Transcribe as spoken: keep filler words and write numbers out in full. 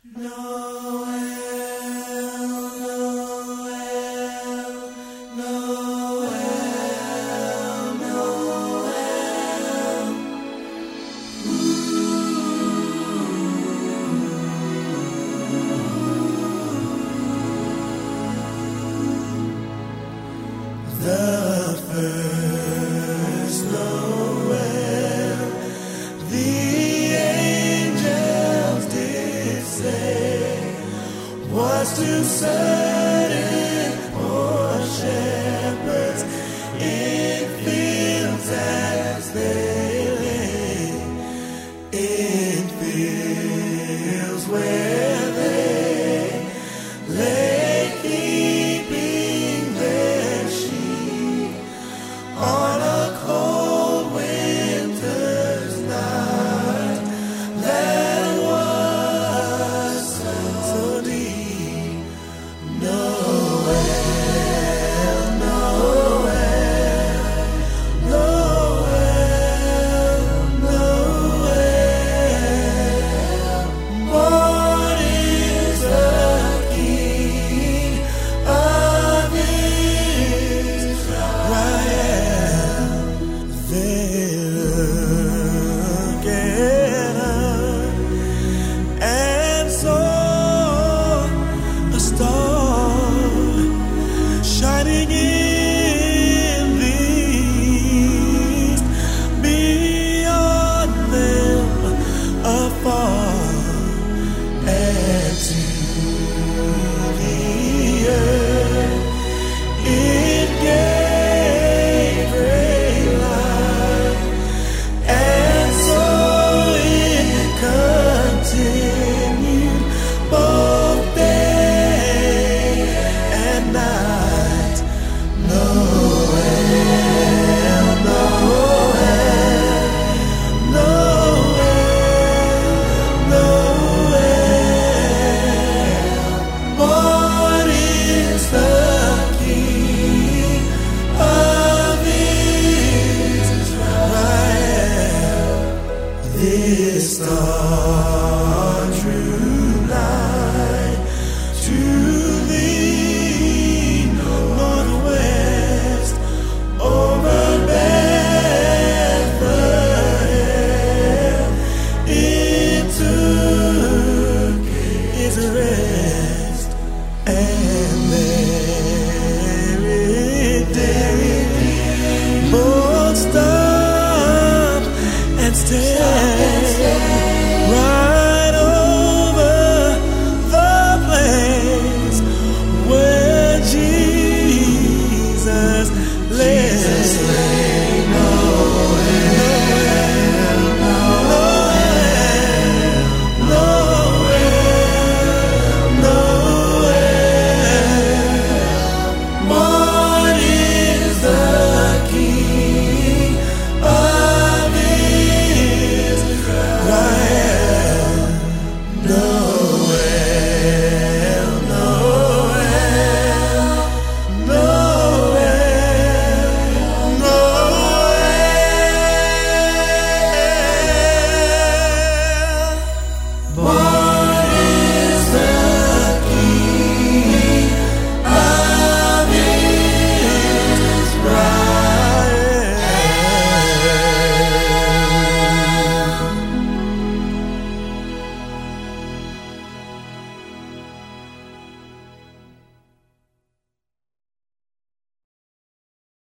The first Noel, the angels did say, was too certain for shepherds in fields as they lay, in fields where they lay keeping their sheep on a cold winter's night that was so deep. Noel, Noel, Noel, Noel. Born is the King of Israel. They look at her and saw a star shining in the east. Beyond them afar, and to the earth it gave great light, and so it continued both day and night. Noel, Noel, Noel, Noel. Born is the King of Israel. This star drew light to the northwest over Bethlehem. It took its rest, and there it did. Both stopped and stayed right over the place where Jesus lay. Noel, Noel, Noel, Noel. Born is the King of Israel. Noel, Noel, Noel, Noel. Born